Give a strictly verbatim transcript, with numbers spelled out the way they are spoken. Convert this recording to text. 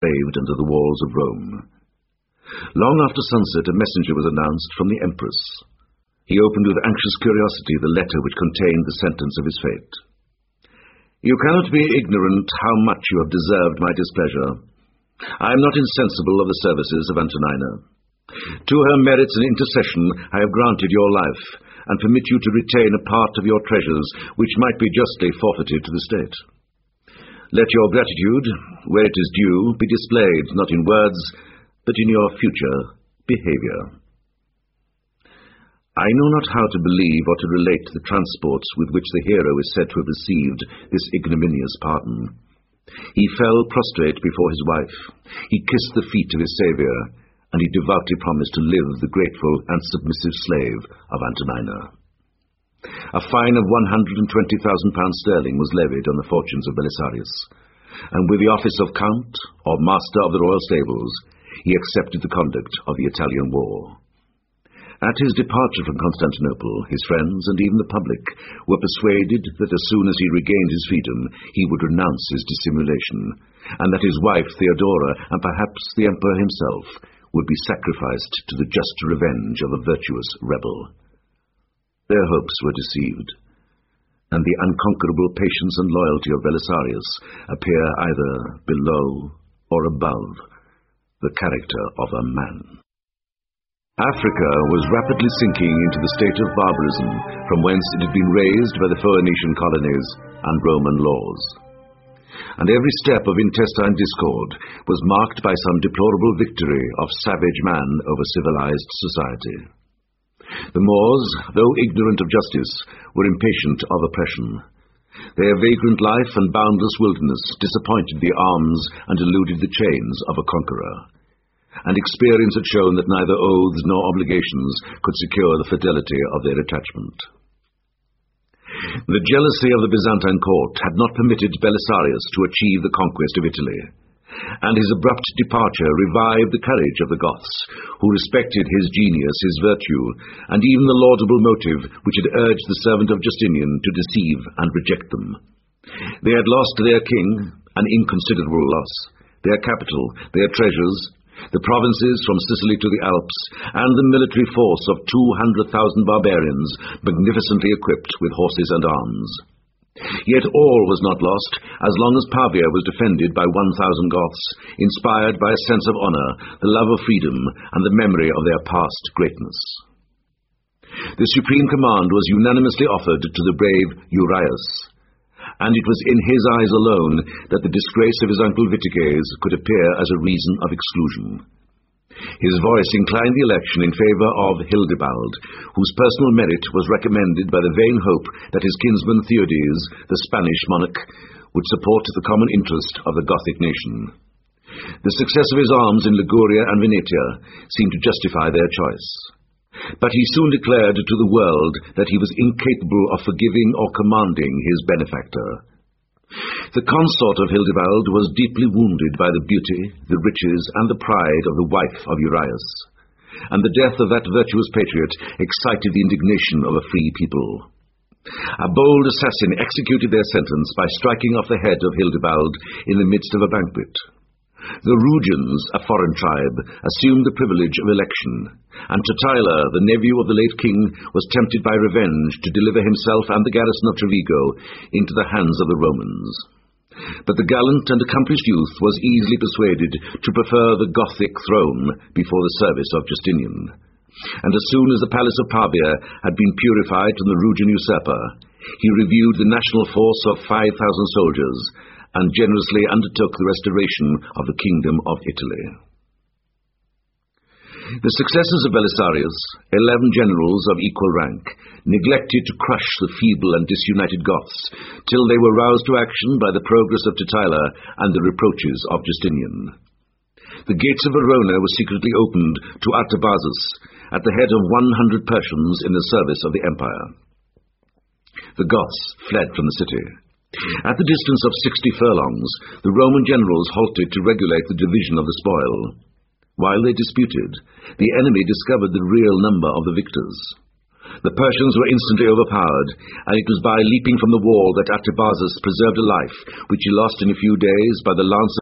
enslaved under the walls of Rome. Long after sunset, a messenger was announced from the Empress. He opened with anxious curiosity the letter which contained the sentence of his fate. "You cannot be ignorant how much you have deserved my displeasure. I am not insensible of the services of Antonina. To her merits and intercession I have granted your life, and permit you to retain a part of your treasures which might be justly forfeited to the state. Let your gratitude, where it is due, be displayed not in words, but in your future behaviour." I know not how to believe or to relate the transports with which the hero is said to have received this ignominious pardon. He fell prostrate before his wife, he kissed the feet of his saviour, and he devoutly promised to live the grateful and submissive slave of Antonina. A fine of one hundred and twenty thousand pounds sterling was levied on the fortunes of Belisarius, and with the office of Count, or Master of the Royal Stables, he accepted the conduct of the Italian war. At his departure from Constantinople, his friends, and even the public, were persuaded that as soon as he regained his freedom, he would renounce his dissimulation, and that his wife Theodora, and perhaps the Emperor himself, would be sacrificed to the just revenge of a virtuous rebel. Their hopes were deceived, and the unconquerable patience and loyalty of Belisarius appear either below or above the character of a man. Africa was rapidly sinking into the state of barbarism from whence it had been raised by the Phoenician colonies and Roman laws. And every step of intestine discord was marked by some deplorable victory of savage man over civilized society. The Moors, though ignorant of justice, were impatient of oppression. Their vagrant life and boundless wilderness disappointed the arms and eluded the chains of a conqueror. And experience had shown that neither oaths nor obligations could secure the fidelity of their attachment. The jealousy of the Byzantine court had not permitted Belisarius to achieve the conquest of Italy, and his abrupt departure revived the courage of the Goths, who respected his genius, his virtue, and even the laudable motive which had urged the servant of Justinian to deceive and reject them. They had lost their king, an inconsiderable loss, their capital, their treasures, the provinces from Sicily to the Alps, and the military force of two hundred thousand barbarians, magnificently equipped with horses and arms. Yet all was not lost, as long as Pavia was defended by one thousand Goths, inspired by a sense of honour, the love of freedom, and the memory of their past greatness. The supreme command was unanimously offered to the brave Urias, and it was in his eyes alone that the disgrace of his uncle Vitiges could appear as a reason of exclusion. His voice inclined the election in favour of Hildebald, whose personal merit was recommended by the vain hope that his kinsman Theodes, the Spanish monarch, would support the common interest of the Gothic nation. The success of his arms in Liguria and Venetia seemed to justify their choice. But he soon declared to the world that he was incapable of forgiving or commanding his benefactor. The consort of Hildebald was deeply wounded by the beauty, the riches, and the pride of the wife of Urias, and the death of that virtuous patriot excited the indignation of a free people. A bold assassin executed their sentence by striking off the head of Hildebald in the midst of a banquet. The Rugians, a foreign tribe, assumed the privilege of election, and Totila, the nephew of the late king, was tempted by revenge to deliver himself and the garrison of Trevigo into the hands of the Romans. But the gallant and accomplished youth was easily persuaded to prefer the Gothic throne before the service of Justinian, and as soon as the palace of Pavia had been purified from the Rugian usurper, he reviewed the national force of five thousand soldiers, and generously undertook the restoration of the kingdom of Italy. The successors of Belisarius, eleven generals of equal rank, neglected to crush the feeble and disunited Goths, till they were roused to action by the progress of Totila and the reproaches of Justinian. The gates of Verona were secretly opened to Artabazus, at the head of one hundred Persians in the service of the empire. The Goths fled from the city. At the distance of sixty furlongs, the Roman generals halted to regulate the division of the spoil. While they disputed, the enemy discovered the real number of the victors. The Persians were instantly overpowered, and it was by leaping from the wall that Artabazus preserved a life which he lost in a few days by the lance